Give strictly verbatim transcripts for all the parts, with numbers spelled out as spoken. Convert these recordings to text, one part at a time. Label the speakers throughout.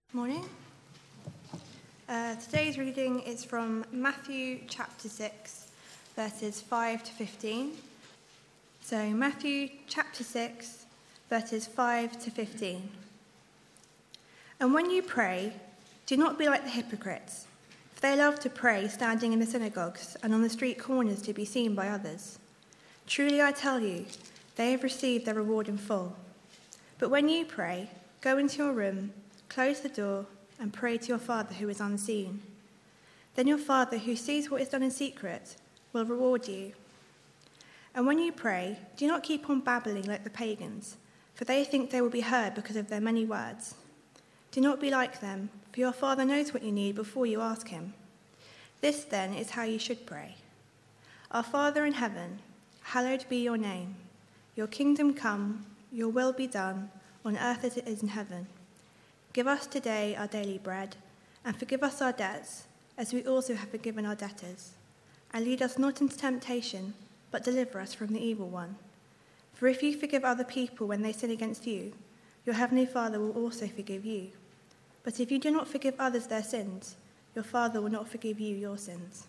Speaker 1: Morning. Uh, today's reading is from Matthew chapter six, verses five to fifteen. So Matthew chapter six, verses five to fifteen. And when you pray, do not be like the hypocrites, for they love to pray standing in the synagogues and on the street corners to be seen by others. Truly I tell you, they have received their reward in full. But when you pray, go into your room, close the door, and pray to your Father who is unseen. Then your Father who sees what is done in secret will reward you. And when you pray, do not keep on babbling like the pagans, for they think they will be heard because of their many words. Do not be like them, for your Father knows what you need before you ask him. This then is how you should pray. Our Father in heaven, hallowed be your name. Your kingdom come, your will be done, on earth as it is in heaven. Give us today our daily bread, and forgive us our debts, as we also have forgiven our debtors. And lead us not into temptation, but deliver us from the evil one. For if you forgive other people when they sin against you, your heavenly Father will also forgive you. But if you do not forgive others their sins, your Father will not forgive you your sins.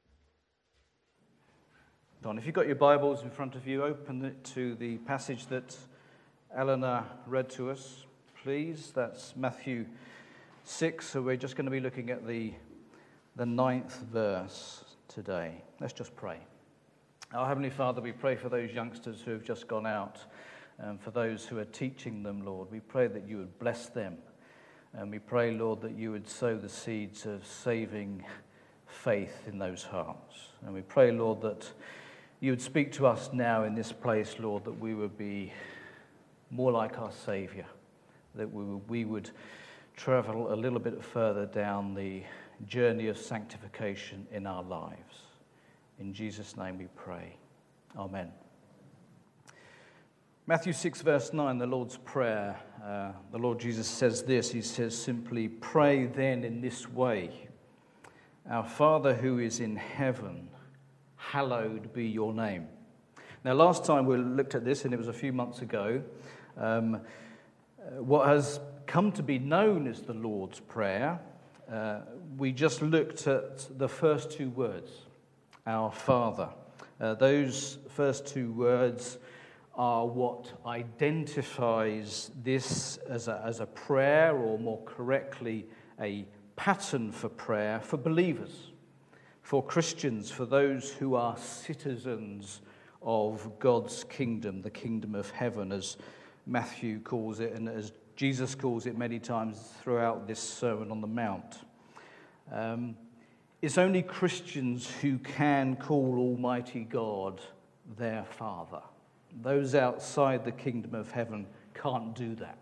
Speaker 2: Don, if you've got your Bibles in front of you, open it to the passage that Eleanor read to us. Please, that's Matthew six, so we're just going to be looking at the, the ninth verse today. Let's just pray. Our Heavenly Father, we pray for those youngsters who have just gone out, and for those who are teaching them, Lord. We pray that you would bless them, and we pray, Lord, that you would sow the seeds of saving faith in those hearts. And we pray, Lord, that you would speak to us now in this place, Lord, that we would be more like our Saviour, that we would, we would travel a little bit further down the journey of sanctification in our lives. In Jesus' name we pray. Amen. Matthew six, verse nine, the Lord's Prayer. Uh, the Lord Jesus says this. He says simply, "Pray then in this way. Our Father who is in heaven, hallowed be your name." Now, last time we looked at this, and it was a few months ago, um, what has come to be known as the Lord's Prayer, uh, we just looked at the first two words, our Father. Uh, those first two words are what identifies this as a, as a prayer, or more correctly, a pattern for prayer for believers, for Christians, for those who are citizens of God's kingdom, the kingdom of heaven, as Matthew calls it, and as Jesus calls it many times throughout this Sermon on the Mount. Um, it's only Christians who can call Almighty God their Father. Those outside the kingdom of heaven can't do that.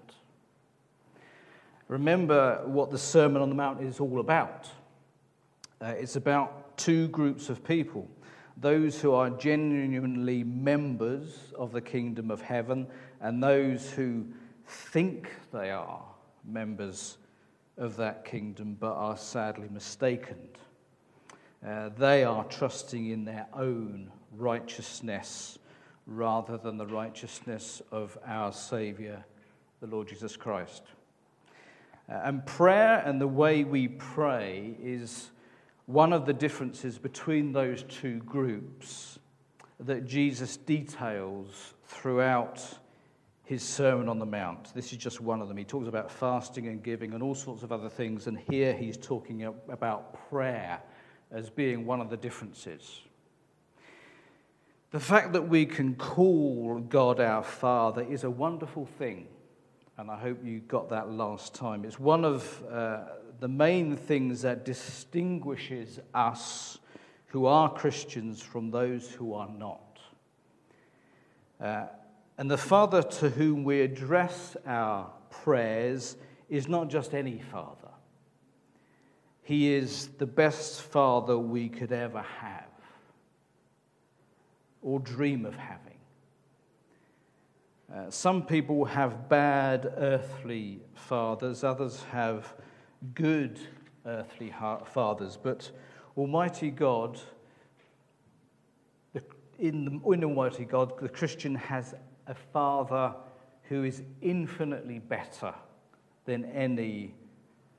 Speaker 2: Remember what the Sermon on the Mount is all about. Uh, it's about two groups of people. Those who are genuinely members of the kingdom of heaven, and those who think they are members of that kingdom but are sadly mistaken. Uh, they are trusting in their own righteousness rather than the righteousness of our Saviour, the Lord Jesus Christ. Uh, and prayer and the way we pray is one of the differences between those two groups that Jesus details throughout his Sermon on the Mount. This is just one of them. He talks about fasting and giving and all sorts of other things, and here he's talking about prayer as being one of the differences. The fact that we can call God our Father is a wonderful thing, and I hope you got that last time. It's one of uh, the main things that distinguishes us who are Christians from those who are not. Uh, and the Father to whom we address our prayers is not just any Father. He is the best Father we could ever have or dream of having. Uh, some people have bad earthly fathers, others have good earthly fathers, but Almighty God, the, in, the, in Almighty God, the Christian has a Father who is infinitely better than any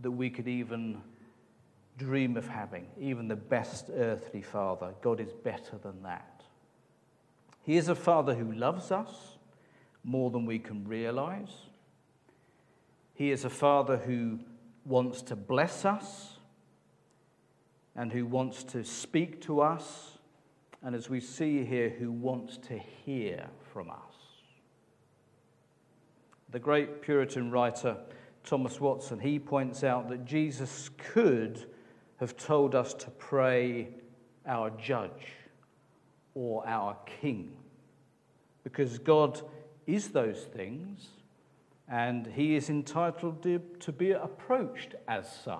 Speaker 2: that we could even dream of having, even the best earthly father. God is better than that. He is a father who loves us more than we can realize. He is a father who wants to bless us and who wants to speak to us, and as we see here, who wants to hear from us. The great Puritan writer Thomas Watson, he points out that Jesus could have told us to pray our judge or our king, because God is those things and he is entitled to, to be approached as such.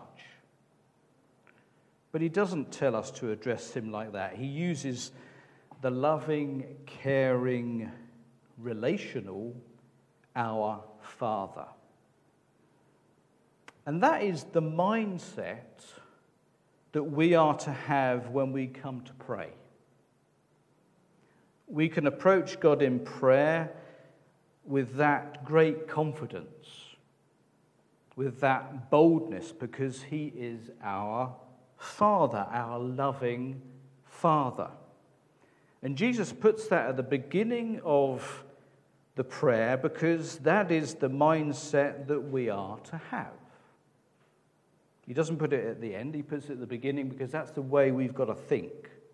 Speaker 2: But he doesn't tell us to address him like that. He uses the loving, caring, relational our Father. And that is the mindset that we are to have when we come to pray. We can approach God in prayer with that great confidence, with that boldness, because he is our Father, our loving Father. And Jesus puts that at the beginning of the prayer because that is the mindset that we are to have. He doesn't put it at the end, he puts it at the beginning because that's the way we've got to think.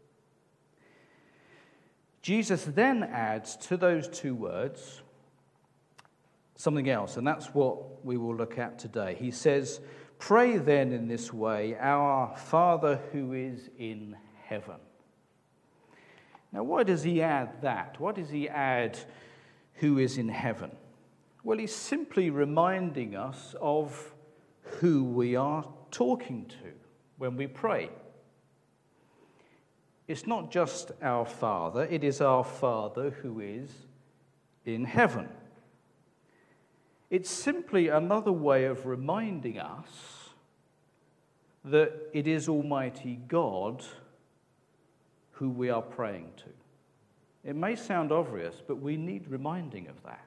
Speaker 2: Jesus then adds to those two words something else, and that's what we will look at today. He says, "Pray then in this way, our Father who is in heaven." Now, why does he add that? Why does he add who is in heaven? Well, he's simply reminding us of who we are talking to when we pray. It's not just our Father, it is our Father who is in heaven. It's simply another way of reminding us that it is Almighty God who we are praying to. It may sound obvious, but we need reminding of that.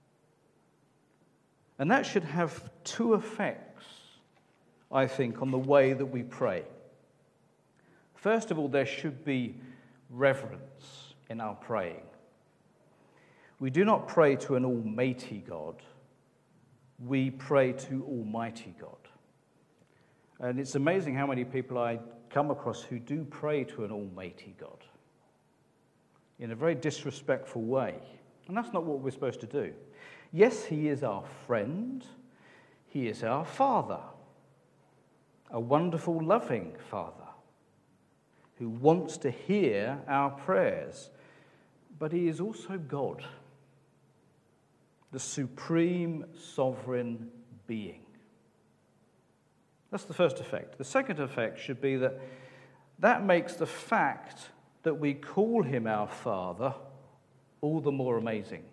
Speaker 2: And that should have two effects, I think, on the way that we pray. First of all, there should be reverence in our praying. We do not pray to an almighty God. We pray to Almighty God. And it's amazing how many people I come across who do pray to an almighty God in a very disrespectful way. And that's not what we're supposed to do. Yes, he is our friend. He is our Father. A wonderful, loving Father who wants to hear our prayers. But he is also God, the supreme sovereign being. That's the first effect. The second effect should be that that makes the fact that we call him our Father all the more amazing.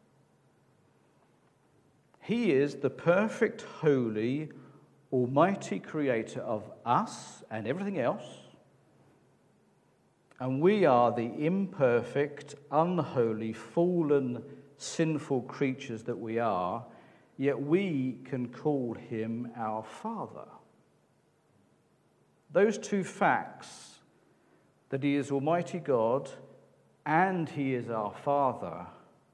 Speaker 2: He is the perfect, holy, almighty creator of us and everything else, and we are the imperfect, unholy, fallen, sinful creatures that we are, yet we can call him our Father. Those two facts, that he is Almighty God and he is our Father,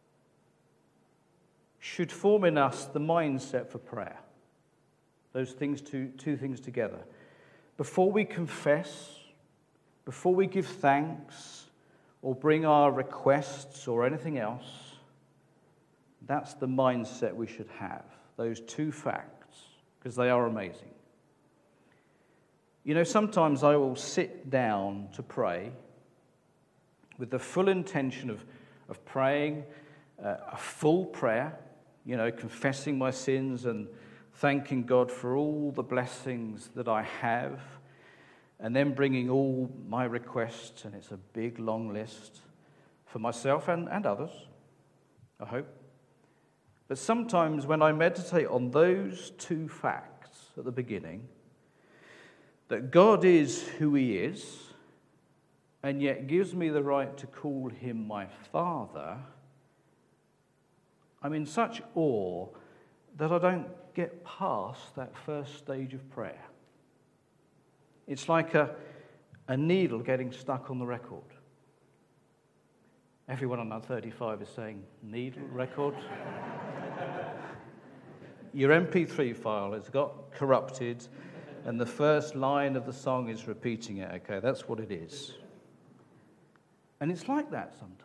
Speaker 2: should form in us the mindset for prayer. Those things, two, two things together. Before we confess, before we give thanks or bring our requests or anything else, that's the mindset we should have. Those two facts, because they are amazing. You know, sometimes I will sit down to pray with the full intention of, of praying uh, a full prayer, you know, confessing my sins and thanking God for all the blessings that I have, and then bringing all my requests, and it's a big, long list for myself and, and others, I hope. But sometimes when I meditate on those two facts at the beginning, that God is who he is, and yet gives me the right to call him my Father, I'm in such awe that I don't get past that first stage of prayer. It's like a, a needle getting stuck on the record. Everyone under thirty-five is saying, needle, record? Your M P three file has got corrupted, and the first line of the song is repeating it. Okay, that's what it is. And it's like that sometimes.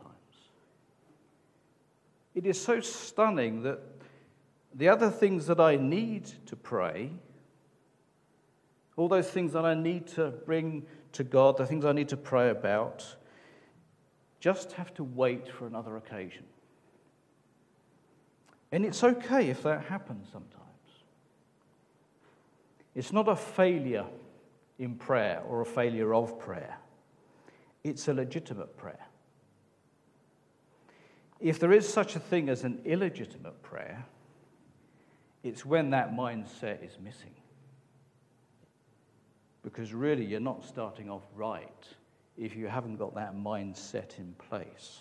Speaker 2: It is so stunning that the other things that I need to pray, all those things that I need to bring to God, the things I need to pray about, just have to wait for another occasion. And it's okay if that happens sometimes. It's not a failure in prayer or a failure of prayer. It's a legitimate prayer. If there is such a thing as an illegitimate prayer, it's when that mindset is missing. Because really, you're not starting off right if you haven't got that mindset in place.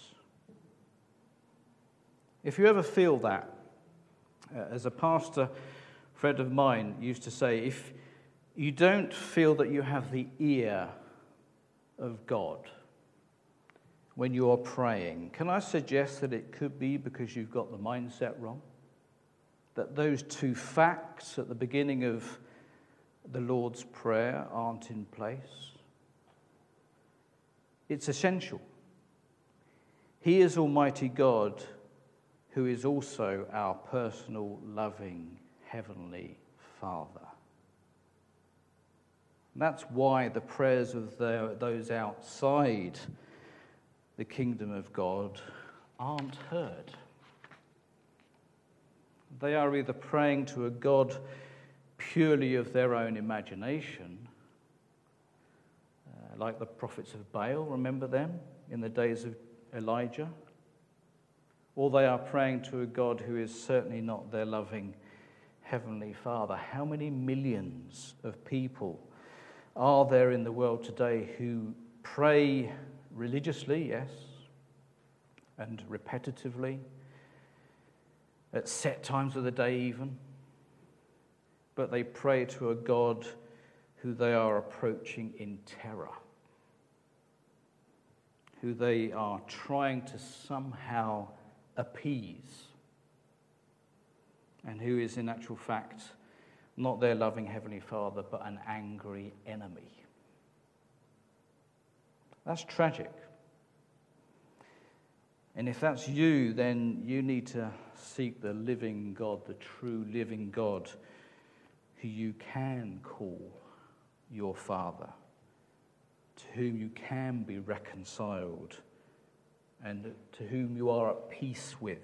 Speaker 2: If you ever feel that, uh, as a pastor friend of mine used to say, if you don't feel that you have the ear of God when you are praying, can I suggest that it could be because you've got the mindset wrong? That those two facts at the beginning of the Lord's Prayer aren't in place? It's essential. He is Almighty God, who is also our personal, loving, heavenly Father. That's why the prayers of the, those outside the kingdom of God aren't heard. They are either praying to a God purely of their own imagination, uh, like the prophets of Baal, remember them, in the days of Elijah? Or they are praying to a God who is certainly not their loving Heavenly Father. How many millions of people are there in the world today who pray religiously, yes, and repetitively, at set times of the day even, but they pray to a God who they are approaching in terror, who they are trying to somehow appease, and who is in actual fact not their loving Heavenly Father, but an angry enemy. That's tragic. And if that's you, then you need to seek the living God, the true living God, who you can call your Father, to whom you can be reconciled, and to whom you are at peace with.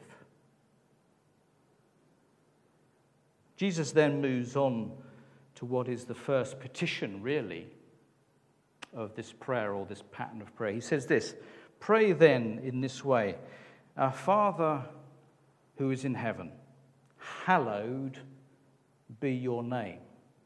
Speaker 2: Jesus then moves on to what is the first petition, really, of this prayer or this pattern of prayer. He says this, "Pray then in this way, Our Father who is in heaven, hallowed be your name."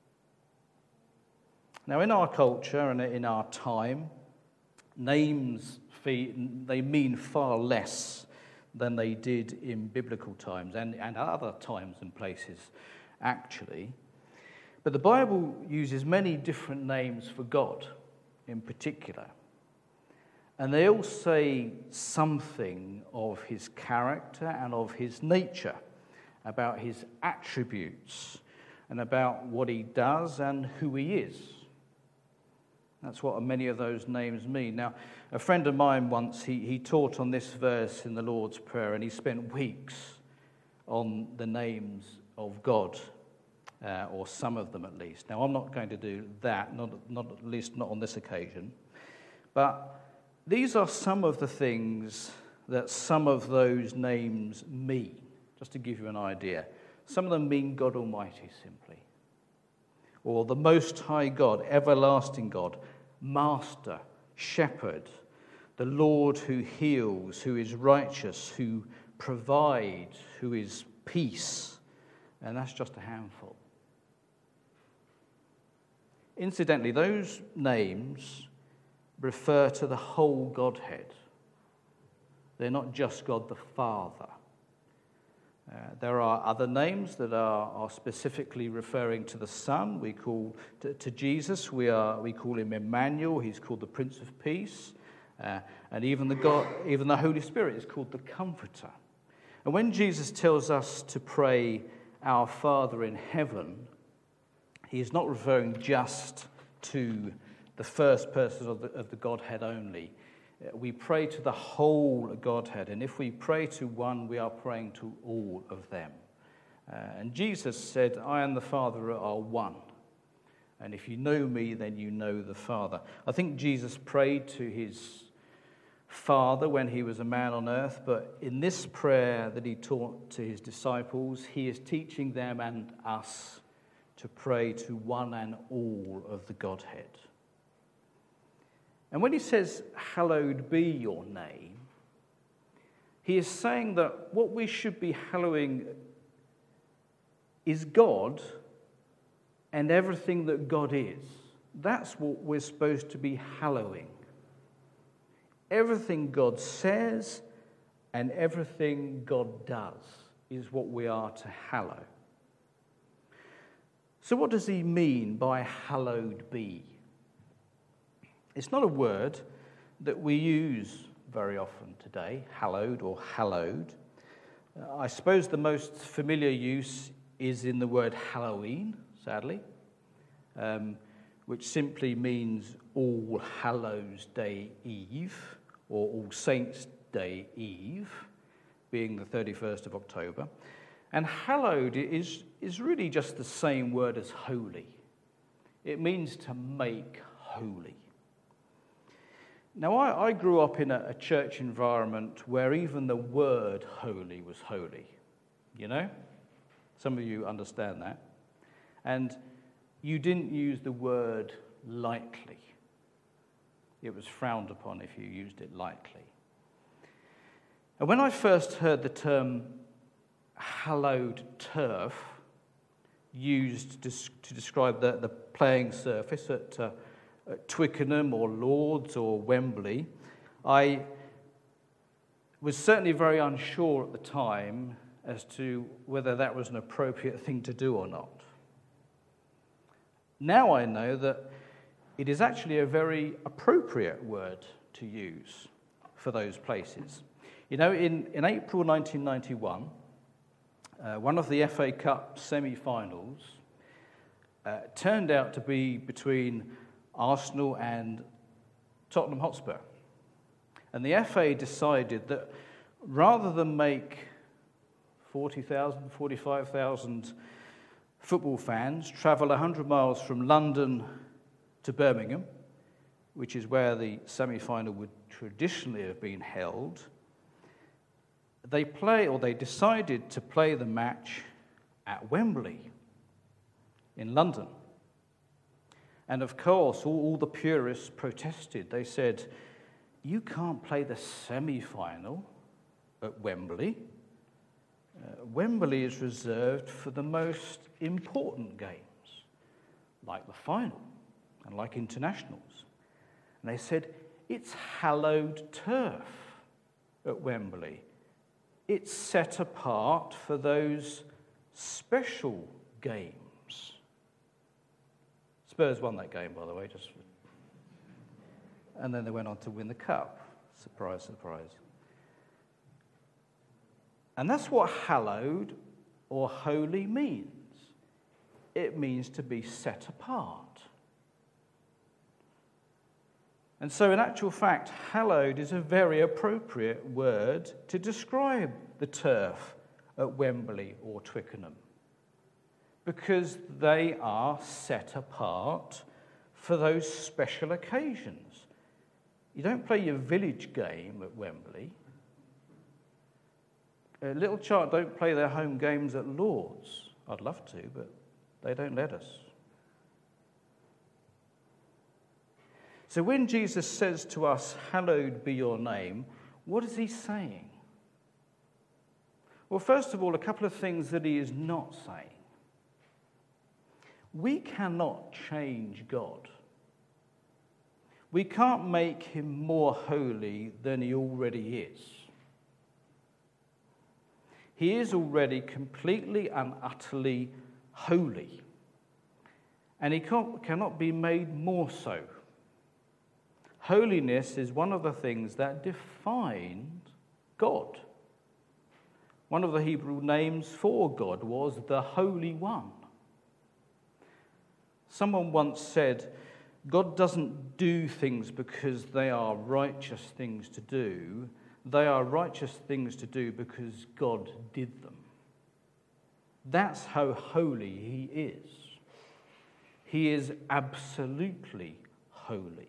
Speaker 2: Now, in our culture and in our time, names, they mean far less than they did in biblical times and, and other times and places, actually. But the Bible uses many different names for God in particular. And they all say something of his character and of his nature, about his attributes and about what he does and who he is. That's what many of those names mean. Now, a friend of mine once, he, he taught on this verse in the Lord's Prayer, and he spent weeks on the names of God, uh, or some of them at least. Now, I'm not going to do that, not, not at least not on this occasion. But these are some of the things that some of those names mean, just to give you an idea. Some of them mean God Almighty simply, or the Most High God, Everlasting God, Master, Shepherd, the Lord who heals, who is righteous, who provides, who is peace. And that's just a handful. Incidentally, those names refer to the whole Godhead. They're not just God the Father. Uh, there are other names that are, are specifically referring to the Son. We call to, to Jesus, we are we call him Emmanuel. He's called the Prince of Peace, uh, and even the God, even the Holy Spirit is called the Comforter. And when Jesus tells us to pray, "Our Father in heaven," he is not referring just to the first person of the, of the Godhead only. We pray to the whole Godhead, and if we pray to one, we are praying to all of them. Uh, and Jesus said, "I and the Father are one. And if you know me, then you know the Father." I think Jesus prayed to his Father when he was a man on earth, but in this prayer that he taught to his disciples, he is teaching them and us to pray to one and all of the Godhead. And when he says, "Hallowed be your name," he is saying that what we should be hallowing is God and everything that God is. That's what we're supposed to be hallowing. Everything God says and everything God does is what we are to hallow. So what does he mean by hallowed be? It's not a word that we use very often today, hallowed or hallowed. Uh, I suppose the most familiar use is in the word Halloween, sadly, um, which simply means All Hallows Day Eve, or All Saints Day Eve, being the thirty-first of October. And hallowed is, is really just the same word as holy. It means to make holy. Now, I, I grew up in a, a church environment where even the word holy was holy. You know? Some of you understand that. And you didn't use the word lightly. It was frowned upon if you used it lightly. And when I first heard the term hallowed turf used to, to describe the, the playing surface at uh, at Twickenham or Lords or Wembley, I was certainly very unsure at the time as to whether that was an appropriate thing to do or not. Now I know that it is actually a very appropriate word to use for those places. You know, in, in April nineteen ninety-one, uh, one of the F A Cup semi-finals uh, turned out to be between Arsenal and Tottenham Hotspur. And the F A decided that rather than make forty thousand, forty-five thousand football fans travel one hundred miles from London to Birmingham, which is where the semi-final would traditionally have been held, they play, or they decided to play the match at Wembley in London. And of course, all, all the purists protested. They said, "You can't play the semi-final at Wembley. Uh, Wembley is reserved for the most important games, like the final and like internationals." And they said, "It's hallowed turf at Wembley. It's set apart for those special games." Spurs won that game, by the way, just, and then they went on to win the cup. Surprise, surprise. And that's what hallowed or holy means. It means to be set apart. And so in actual fact, hallowed is a very appropriate word to describe the turf at Wembley or Twickenham, because they are set apart for those special occasions. You don't play your village game at Wembley. A little child don't play their home games at Lords. I'd love to, but they don't let us. So when Jesus says to us, "Hallowed be your name," what is he saying? Well, first of all, a couple of things that he is not saying. We cannot change God. We can't make him more holy than he already is. He is already completely and utterly holy. And he can't, cannot be made more so. Holiness is one of the things that defined God. One of the Hebrew names for God was the Holy One. Someone once said, God doesn't do things because they are righteous things to do. They are righteous things to do because God did them. That's how holy he is. He is absolutely holy.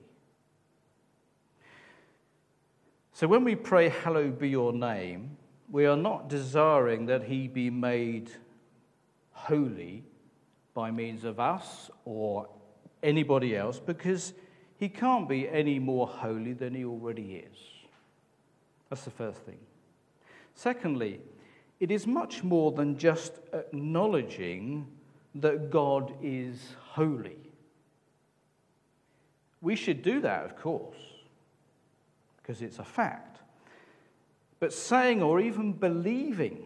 Speaker 2: So when we pray, hallowed be your name, we are not desiring that he be made holy by means of us or anybody else, because he can't be any more holy than he already is. That's the first thing. Secondly, it is much more than just acknowledging that God is holy. We should do that, of course, because it's a fact. But saying or even believing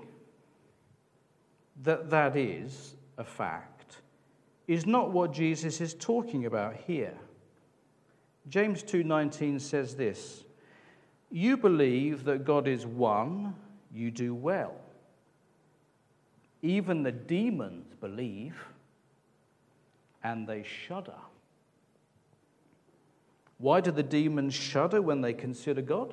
Speaker 2: that that is a fact is not what Jesus is talking about here. James two nineteen says this, "You believe that God is one, you do well. Even the demons believe, and they shudder." Why do the demons shudder when they consider God?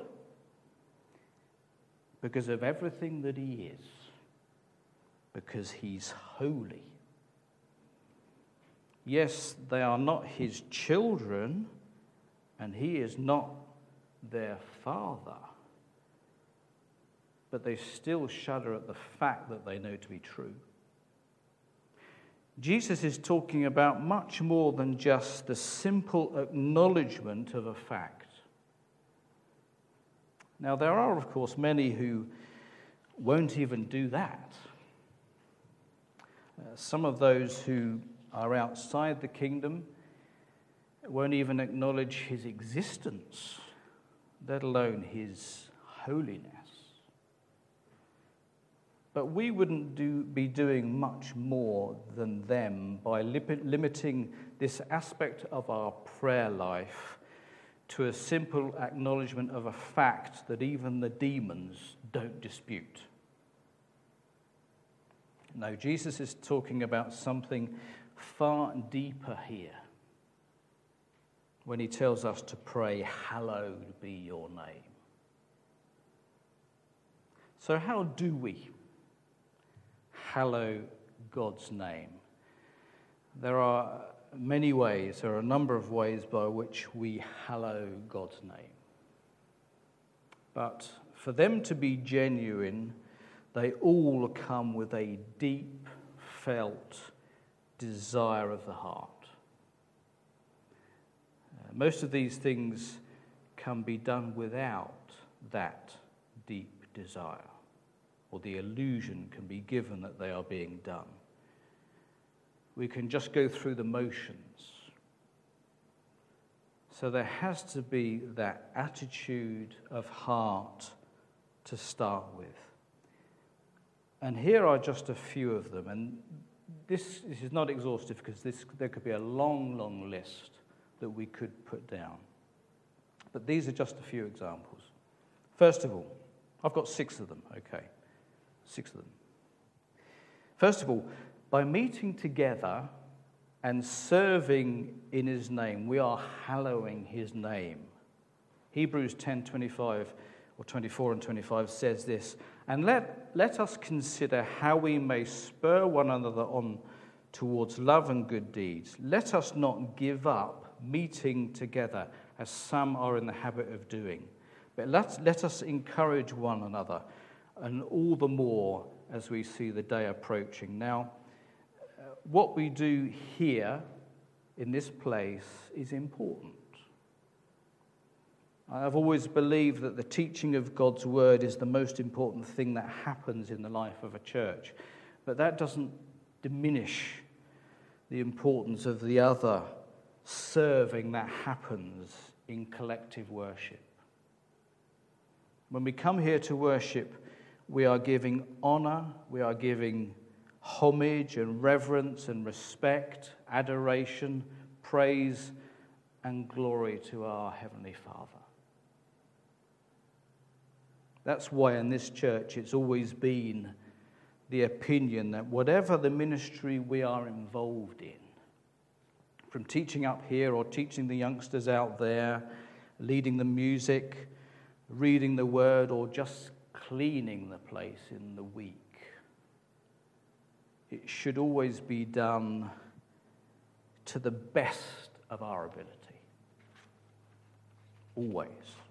Speaker 2: Because of everything that he is. Because he's holy. Yes, they are not his children, and he is not their father. But they still shudder at the fact that they know to be true. Jesus is talking about much more than just the simple acknowledgement of a fact. Now, there are, of course, many who won't even do that. Uh, some of those who are outside the kingdom won't even acknowledge his existence, let alone his holiness. But we wouldn't do, be doing much more than them by li- limiting this aspect of our prayer life to a simple acknowledgement of a fact that even the demons don't dispute. No, Jesus is talking about something far deeper here when he tells us to pray, hallowed be your name. So how do we hallow God's name? There are many ways, there are a number of ways by which we hallow God's name. But for them to be genuine, they all come with a deep felt desire of the heart. Uh, most of these things can be done without that deep desire, or the illusion can be given that they are being done. We can just go through the motions. So there has to be that attitude of heart to start with. And here are just a few of them. And this, this is not exhaustive because this, there could be a long, long list that we could put down. But these are just a few examples. First of all, I've got six of them, okay. Six of them. First of all, by meeting together and serving in his name, we are hallowing his name. Hebrews ten twenty-five or twenty-four and twenty-five says this, "And let, let us consider how we may spur one another on towards love and good deeds. Let us not give up meeting together as some are in the habit of doing, but let, let us encourage one another, and all the more as we see the day approaching." Now, uh, what we do here in this place is important. I've always believed that the teaching of God's word is the most important thing that happens in the life of a church. But that doesn't diminish the importance of the other serving that happens in collective worship. When we come here to worship, we are giving honor, we are giving homage and reverence and respect, adoration, praise and glory to our Heavenly Father. That's why in this church it's always been the opinion that whatever the ministry we are involved in, from teaching up here or teaching the youngsters out there, leading the music, reading the word, or just cleaning the place in the week, it should always be done to the best of our ability. Always.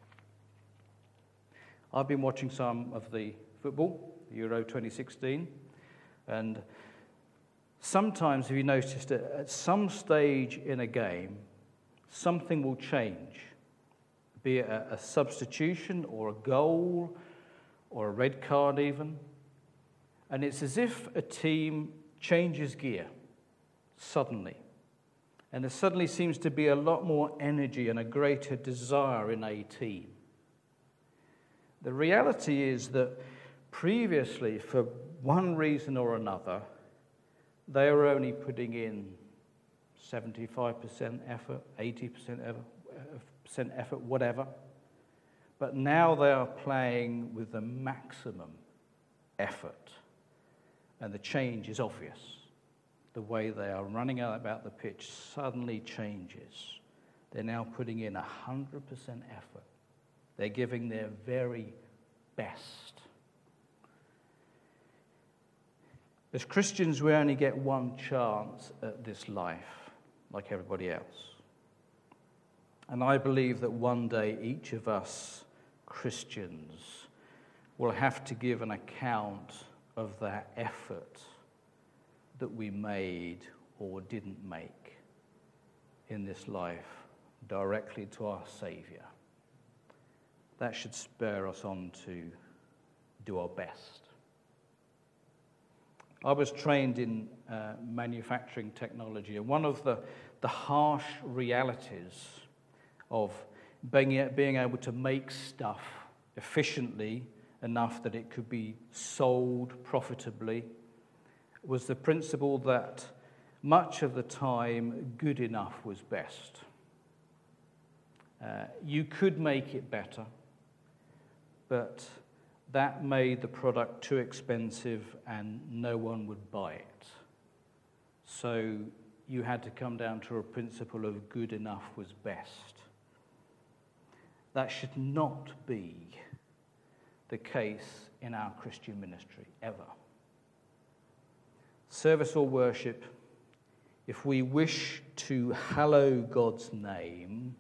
Speaker 2: I've been watching some of the football, Euro twenty sixteen, and sometimes, have you noticed that at some stage in a game, something will change, be it a, a substitution or a goal or a red card even, and it's as if a team changes gear suddenly, and there suddenly seems to be a lot more energy and a greater desire in a team. The reality is that previously, for one reason or another, they were only putting in seventy-five percent effort, eighty percent effort, whatever. But now they are playing with the maximum effort. And the change is obvious. The way they are running out about the pitch suddenly changes. They're now putting in one hundred percent effort. They're giving their very best. As Christians, we only get one chance at this life, like everybody else. And I believe that one day each of us Christians will have to give an account of that effort that we made or didn't make in this life directly to our Saviour. That should spur us on to do our best. I was trained in uh, manufacturing technology, and one of the, the harsh realities of being, being able to make stuff efficiently enough that it could be sold profitably was the principle that much of the time good enough was best. Uh, you could make it better, but that made the product too expensive and no one would buy it. So you had to come down to a principle of good enough was best. That should not be the case in our Christian ministry, ever. Service or worship, if we wish to hallow God's name,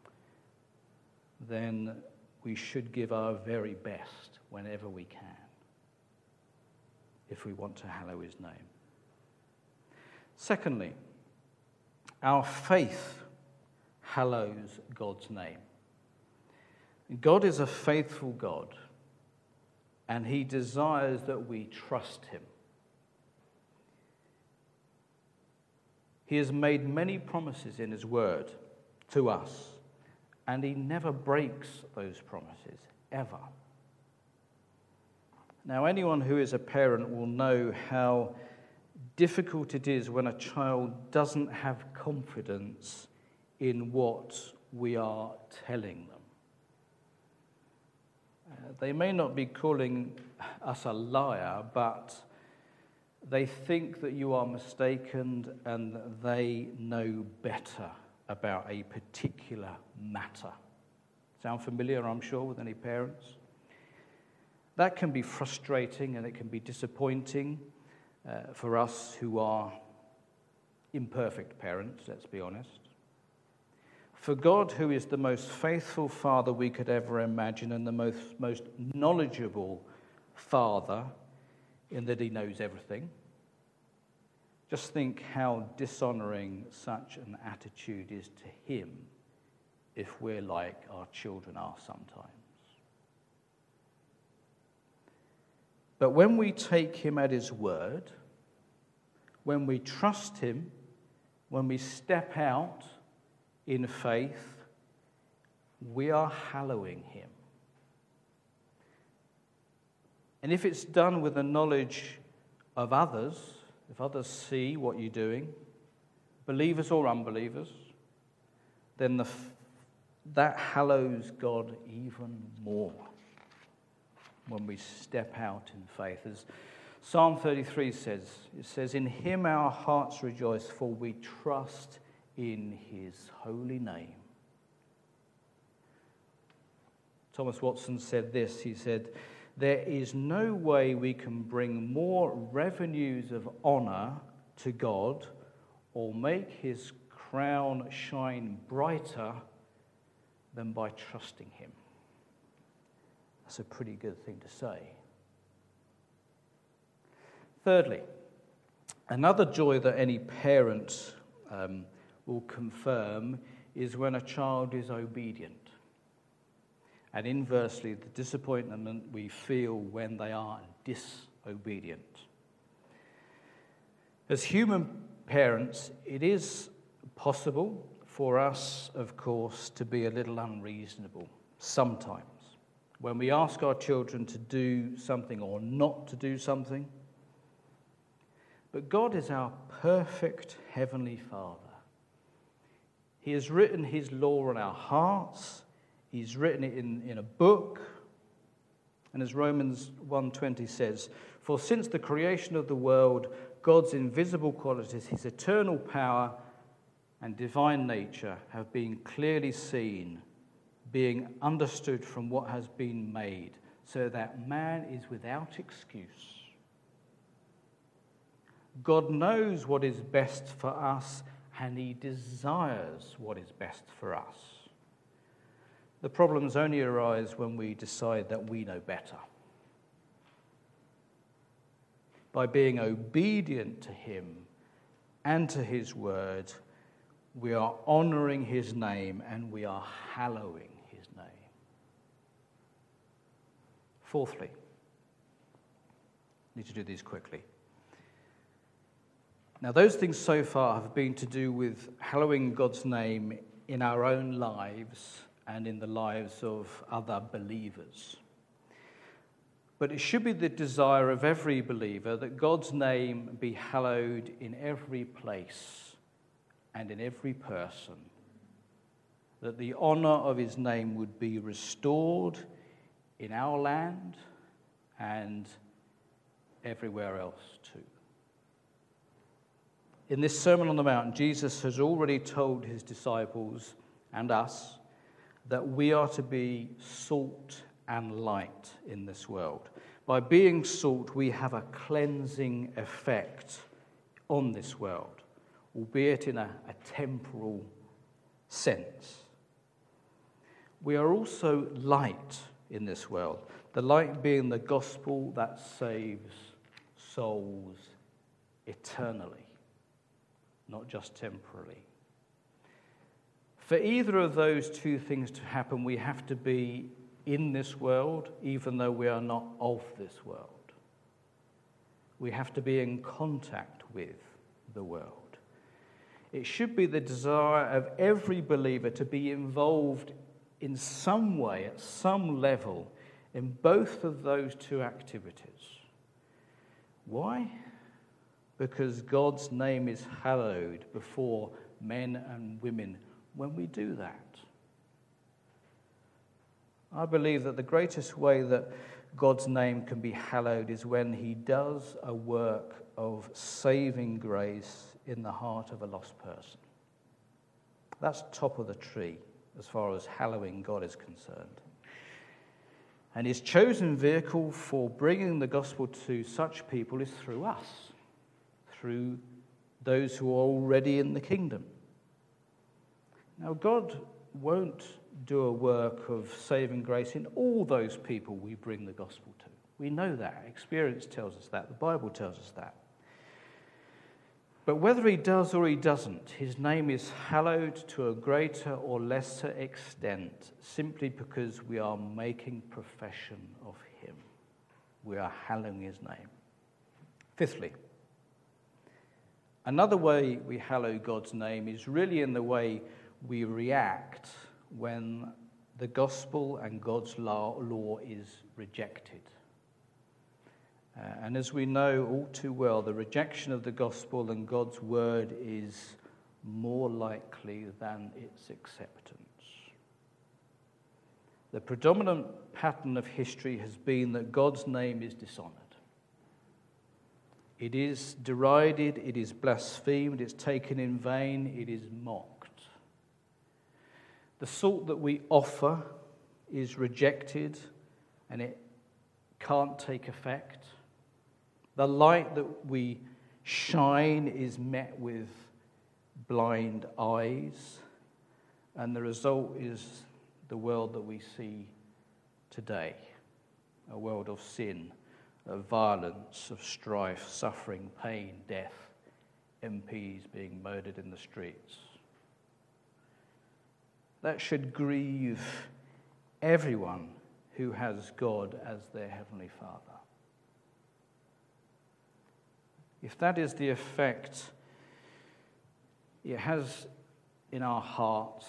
Speaker 2: then we should give our very best whenever we can, if we want to hallow his name. Secondly, our faith hallows God's name. God is a faithful God, and he desires that we trust him. He has made many promises in his word to us, and he never breaks those promises, ever. Now, anyone who is a parent will know how difficult it is when a child doesn't have confidence in what we are telling them. Uh, they may not be calling us a liar, but they think that you are mistaken and they know better about a particular matter. Sound familiar, I'm sure, with any parents? That can be frustrating and it can be disappointing uh, for us who are imperfect parents, let's be honest. For God, who is the most faithful Father we could ever imagine and the most, most knowledgeable Father in that he knows everything, just think how dishonoring such an attitude is to him if we're like our children are sometimes. But when we take him at his word, when we trust him, when we step out in faith, we are hallowing him. And if it's done with the knowledge of others, if others see what you're doing, believers or unbelievers, then the, that hallows God even more when we step out in faith. As Psalm thirty-three says, it says, "In him our hearts rejoice, for we trust in his holy name." Thomas Watson said this, he said, "There is no way we can bring more revenues of honour to God or make his crown shine brighter than by trusting him." That's a pretty good thing to say. Thirdly, another joy that any parent um, will confirm is when a child is obedient. And inversely, the disappointment we feel when they are disobedient. As human parents, it is possible for us, of course, to be a little unreasonable sometimes. When we ask our children to do something or not to do something. But God is our perfect Heavenly Father. He has written his law on our hearts. He's written it in, in a book. And as Romans one twenty says, "For since the creation of the world, God's invisible qualities, his eternal power and divine nature have been clearly seen, being understood from what has been made, so that man is without excuse." God knows what is best for us, and he desires what is best for us. The problems only arise when we decide that we know better. By being obedient to him and to his word, we are honouring his name and we are hallowing his name. Fourthly, I need to do these quickly. Now, those things so far have been to do with hallowing God's name in our own lives and in the lives of other believers. But it should be the desire of every believer that God's name be hallowed in every place and in every person, that the honour of his name would be restored in our land and everywhere else too. In this Sermon on the Mount, Jesus has already told his disciples and us that we are to be salt and light in this world. By being salt, we have a cleansing effect on this world, albeit in a, a temporal sense. We are also light in this world, the light being the gospel that saves souls eternally, not just temporarily. For either of those two things to happen, we have to be in this world, even though we are not of this world. We have to be in contact with the world. It should be the desire of every believer to be involved in some way, at some level, in both of those two activities. Why? Because God's name is hallowed before men and women when we do that. I believe that the greatest way that God's name can be hallowed is when he does a work of saving grace in the heart of a lost person. That's top of the tree as far as hallowing God is concerned. And his chosen vehicle for bringing the gospel to such people is through us, through those who are already in the kingdom. Now, God won't do a work of saving grace in all those people we bring the gospel to. We know that. Experience tells us that. The Bible tells us that. But whether he does or he doesn't, his name is hallowed to a greater or lesser extent simply because we are making profession of him. We are hallowing his name. Fifthly, another way we hallow God's name is really in the way we react when the gospel and God's law, law is rejected. Uh, and as we know all too well, the rejection of the gospel and God's word is more likely than its acceptance. The predominant pattern of history has been that God's name is dishonored. It is derided, it is blasphemed, it's taken in vain, it is mocked. The salt that we offer is rejected and it can't take effect. The light that we shine is met with blind eyes, and the result is the world that we see today, a world of sin, of violence, of strife, suffering, pain, death, M Ps being murdered in the streets. That should grieve everyone who has God as their Heavenly Father. If that is the effect it has in our hearts,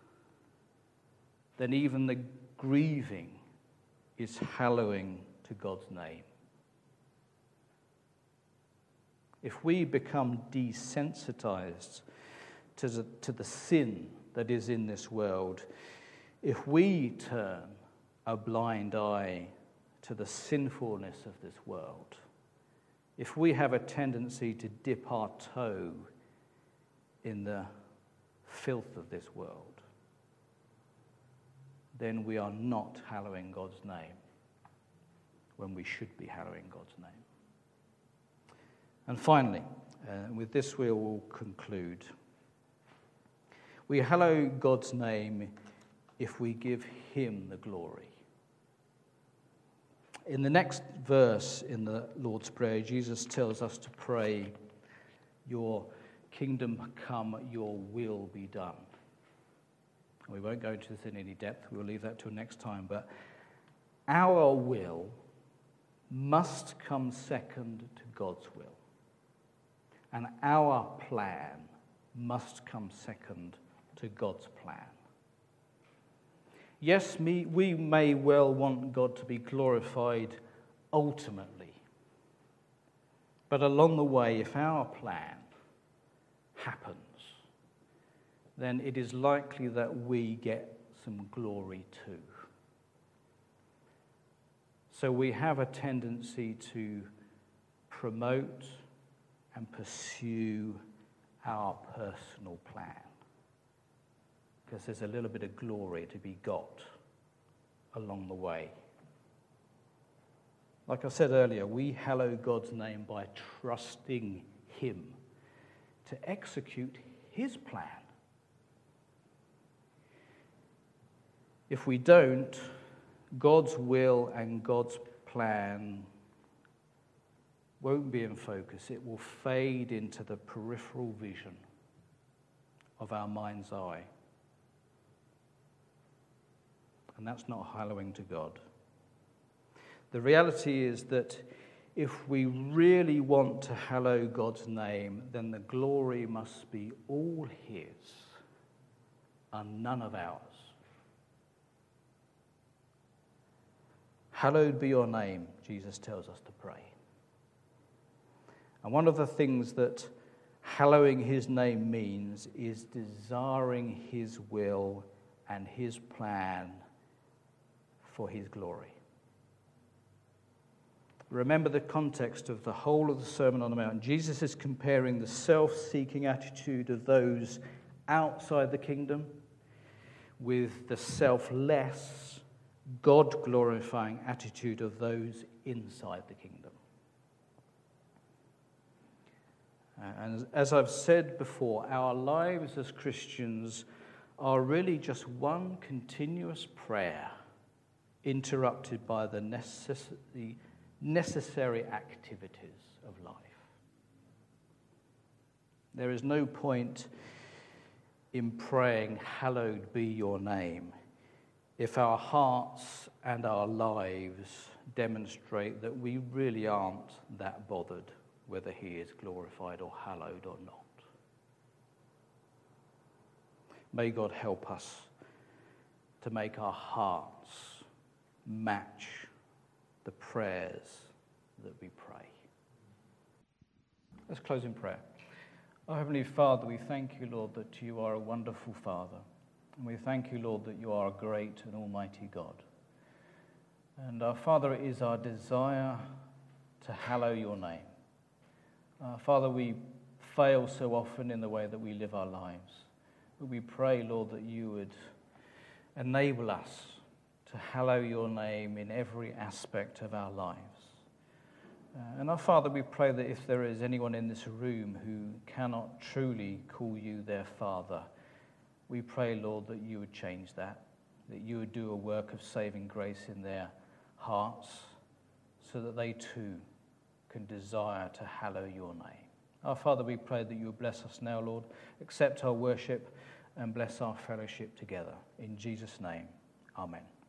Speaker 2: then even the grieving is hallowing to God's name. If we become desensitized to the, to the sin that is in this world, if we turn a blind eye to the sinfulness of this world, if we have a tendency to dip our toe in the filth of this world, then we are not hallowing God's name when we should be hallowing God's name. And finally, uh, with this we will conclude. We hallow God's name if we give him the glory. In the next verse in the Lord's Prayer, Jesus tells us to pray, "Your kingdom come, your will be done." We won't go into this in any depth. We'll leave that till next time. But our will must come second to God's will. And our plan must come second to God's plan. Yes, me, we may well want God to be glorified ultimately. But along the way, if our plan happens, then it is likely that we get some glory too. So we have a tendency to promote and pursue our personal plan, because there's a little bit of glory to be got along the way. Like I said earlier, we hallow God's name by trusting him to execute his plan. If we don't, God's will and God's plan won't be in focus. It will fade into the peripheral vision of our mind's eye. And that's not hallowing to God. The reality is that if we really want to hallow God's name, then the glory must be all his and none of ours. Hallowed be your name, Jesus tells us to pray. And one of the things that hallowing his name means is desiring his will and his plan for his glory. Remember the context of the whole of the Sermon on the Mount. Jesus is comparing the self-seeking attitude of those outside the kingdom with the selfless, God-glorifying attitude of those inside the kingdom. And as I've said before, our lives as Christians are really just one continuous prayer interrupted by the necessary, necessary activities of life. There is no point in praying, "Hallowed be your name," if our hearts and our lives demonstrate that we really aren't that bothered whether he is glorified or hallowed or not. May God help us to make our hearts match the prayers that we pray. Let's close in prayer. Our Heavenly Father, we thank you, Lord, that you are a wonderful Father. And we thank you, Lord, that you are a great and almighty God. And our Father, it is our desire to hallow your name. Uh, Father, we fail so often in the way that we live our lives. But we pray, Lord, that you would enable us to hallow your name in every aspect of our lives. Uh, and our Father, we pray that if there is anyone in this room who cannot truly call you their Father, we pray, Lord, that you would change that, that you would do a work of saving grace in their hearts so that they too can desire to hallow your name. Our Father, we pray that you would bless us now, Lord, accept our worship and bless our fellowship together. In Jesus' name, amen.